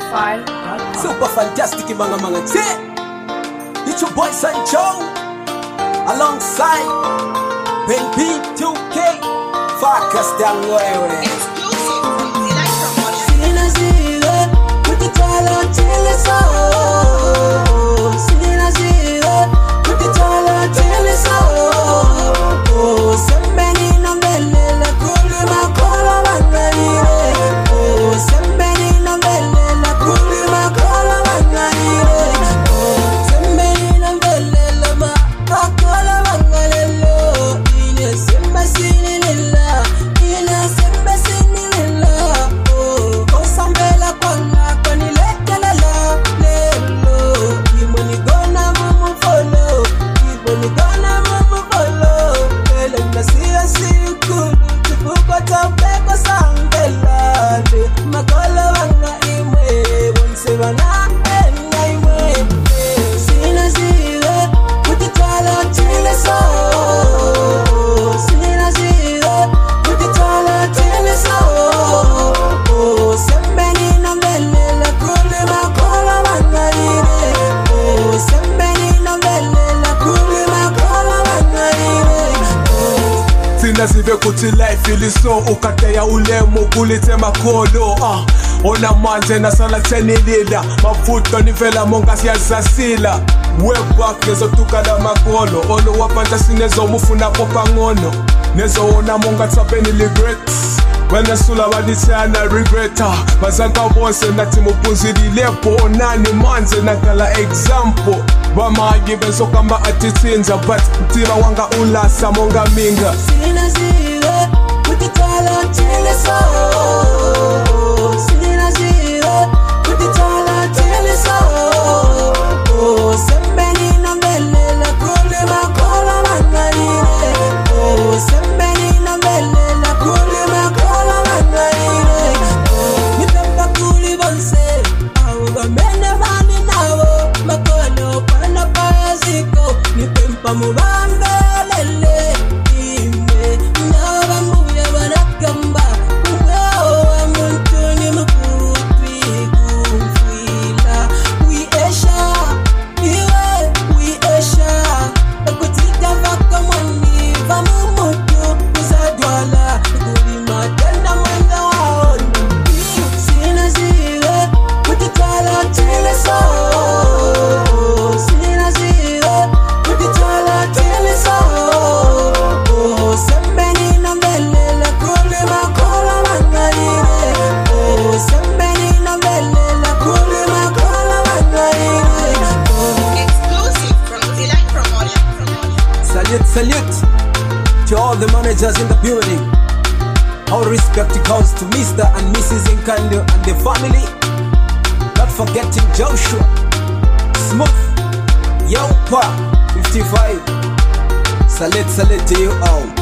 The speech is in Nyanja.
Spotify. Super fantastic mga che. It's your boy Sancho alongside Ben P2K Focus down wewe. Exclusive from Delight Promotion. Sina zile kutitala teleso. Sina zile kutitala teleso. Oh, sembeni na mbele la kulima kola wangaire. Oh, sembeni na mbele la kulima kola wangaire. Oh, sembeni na mbele la kola wangalelo. Ine semba sinilila, ine semba sinilila. Oh, osambela kwanga kwanilekela lelo. Imoni gona mumu follow, imoni gona mumu follow. Ele nasiya sikulu, tupuko topeko sangelale. Makola wanga imwe, wonse wana ena imwe. Sina zile, kutitala teleso. Sina zile, kutitala teleso. Oh, sembeni na mbele la kulima kola wangaire. Oh, sembeni na mbele la kulima kola wangaire. Sina zive kuti life iliso ukateya ulemu kulite makolo ona manje nasala tenilila mafuto nivela monga siyazasila webak nezotukala makolo olo wapanta sinezo mufuna popangono nezo ona monga tsapeni regrets wena sula waditana regreta bazanga bose nati mupunzililepo onani manje nakala example bamagive sokamba atitinza but mtira wanga ulasa monga minga Sina zile kutitala teleso. Sina zile kutitala teleso. Oh, sembeni na mbele la kulima kola wangaire. Oh, sembeni na mbele la kulima kola wangaire. Oh, nipemba kuli bonse auga mene mani nawo makolo pana payaziko nipemba mubambelele. Salute to all the managers in the building. All respect goes to Mr. and Mrs. Nkando and the family. Not forgetting Joshua, Smooth, Yopa, 55. Salute to you all.